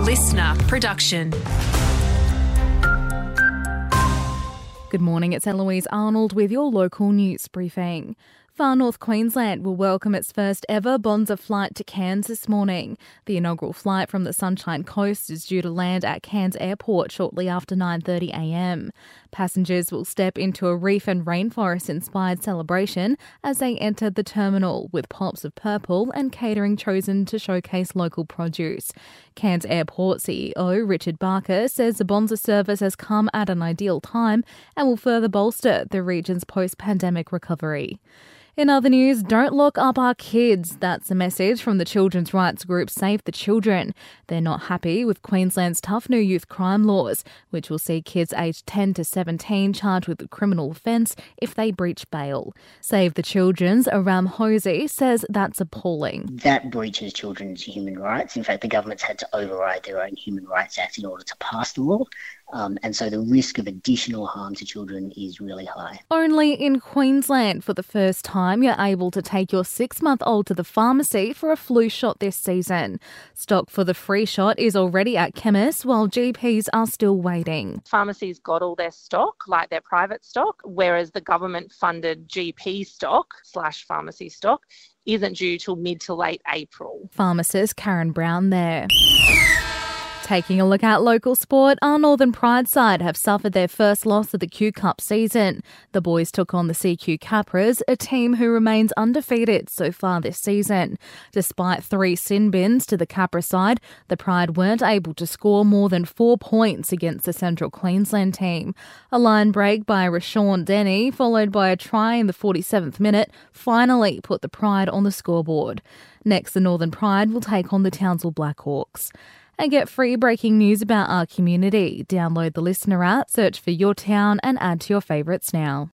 listener production. Good morning, it's Eloise Arnold with your local news briefing. Far North Queensland will welcome its first ever Bonza flight to Cairns this morning. The inaugural flight from the Sunshine Coast is due to land at Cairns Airport shortly after 9:30am. Passengers will step into a reef and rainforest-inspired celebration as they enter the terminal, with pops of purple and catering chosen to showcase local produce. Cairns Airport CEO Richard Barker says the Bonza service has come at an ideal time and will further bolster the region's post-pandemic recovery. In other news, don't lock up our kids. That's a message from the children's rights group Save the Children. They're not happy with Queensland's tough new youth crime laws, which will see kids aged 10 to 17 charged with a criminal offence if they breach bail. Save the Children's Aram Hosey says that's appalling. That breaches children's human rights. In fact, the government's had to override their own Human Rights Act in order to pass the law. And so the risk of additional harm to children is really high. Only in Queensland, for the first time, you're able to take your 6-month-old to the pharmacy for a flu shot this season. Stock for the free shot is already at chemists, while GPs are still waiting. Pharmacies got all their stock, like their private stock, whereas the government-funded GP stock / pharmacy stock isn't due till mid to late April. Pharmacist Karen Brown there. Taking a look at local sport, our Northern Pride side have suffered their first loss of the Q Cup season. The boys took on the CQ Capras, a team who remains undefeated so far this season. Despite 3 sin bins to the Capra side, the Pride weren't able to score more than 4 points against the Central Queensland team. A line break by Rashawn Denny, followed by a try in the 47th minute, finally put the Pride on the scoreboard. Next, the Northern Pride will take on the Townsville Blackhawks. And get free breaking news about our community. Download the Listener app, search for your town and add to your favourites now.